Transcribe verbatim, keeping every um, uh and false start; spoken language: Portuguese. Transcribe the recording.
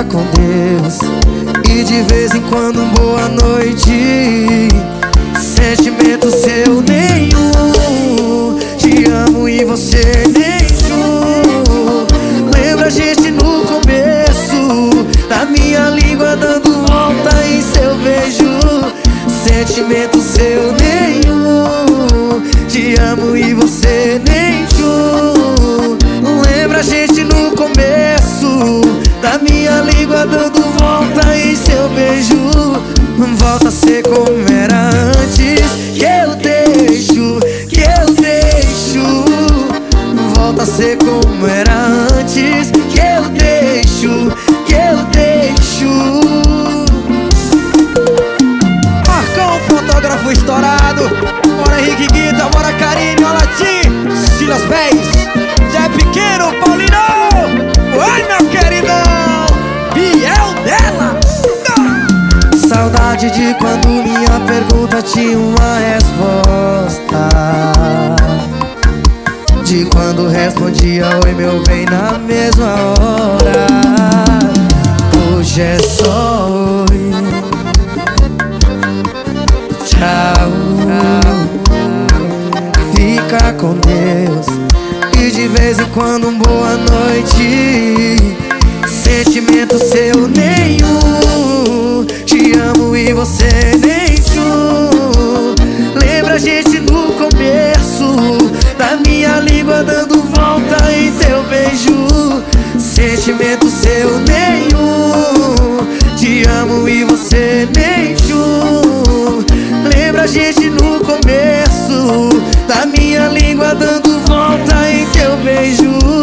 com Deus. E de vez em quando um boa noite. Sentimento seu nenhum. Te amo e você nenhum. Lembra a gente no começo, da minha língua dando volta em seu beijo. Sentimento seu nenhum. Te amo e você nenhum. Lembra a gente no começo, da minha língua dando volta em seu beijo. Volta a ser como era antes. Que eu deixo, que eu deixo. Volta a ser como era antes. Que eu deixo, que eu deixo. Marcão, fotógrafo estourado. Bora Henrique Guita, bora Karine, Olatim, Silas Pés, Zé Pequeno, Paulinho. Oi, meu queridão, Biel dela. Saudade de quando minha pergunta tinha uma resposta. De quando respondia oi meu bem na mesma hora. Hoje é só oi, tchau, fica com Deus. E de vez em quando um boa noite. Sentimento seu nenhum. Te amo e você nenhum. Lembra a gente no começo, da minha língua dando volta em teu beijo. Sentimento seu nenhum. Te amo e você nenhum. Lembra a gente no começo, da minha língua dando volta em teu beijo.